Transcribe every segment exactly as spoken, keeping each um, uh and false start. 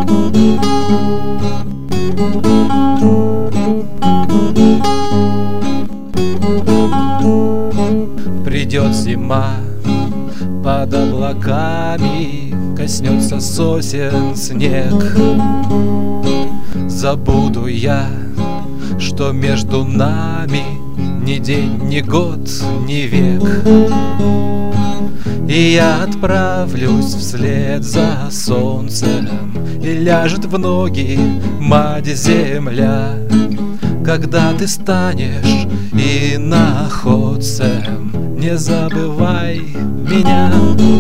Придет зима, под облаками коснется сосен снег. Забуду я, что между нами ни день, ни год, ни век. И я отправлюсь вслед за солнцем, и ляжет в ноги мать-земля, когда ты станешь иноходцем. Не забывай меня.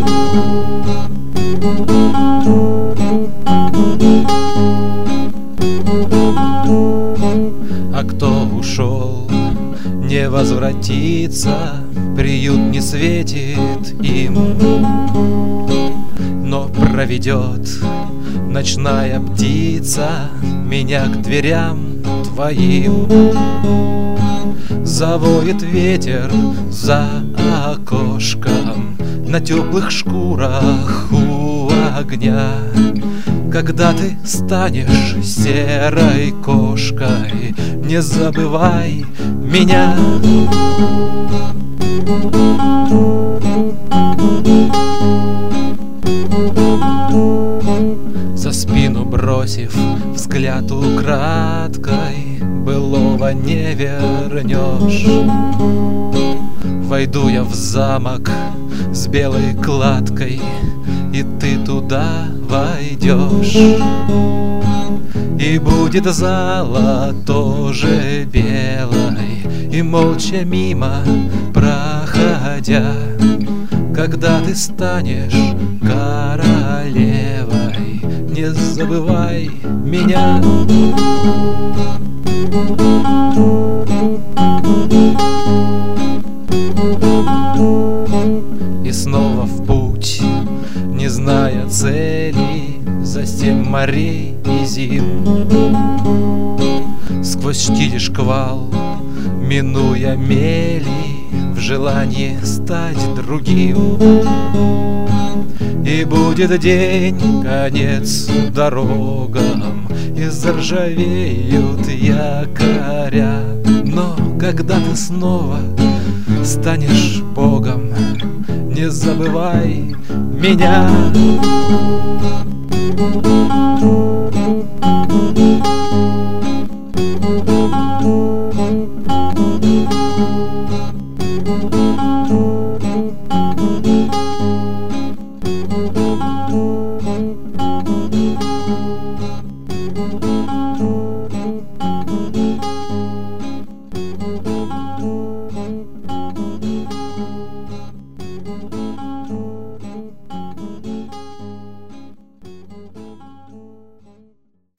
А кто ушел, не возвратится, приют не светит им, но проведет ночная птица меня к дверям твоим. Завоет ветер за окошком на теплых шкурах у огня, когда ты станешь серой кошкой. Не забывай меня. За спину бросив взгляд украдкой, былого не вернешь. Войду я в замок с белой кладкой, и ты туда войдешь. И будет зала тоже белой, и молча мимо проходя, когда ты станешь королевой, не забывай меня. И снова в путь, не зная цели, за семь морей и зим, сквозь штиль шквал, минуя мели, в желании стать другим. И будет день, конец дорогам, и заржавеют якоря. Но когда ты снова станешь Богом, не забывай меня.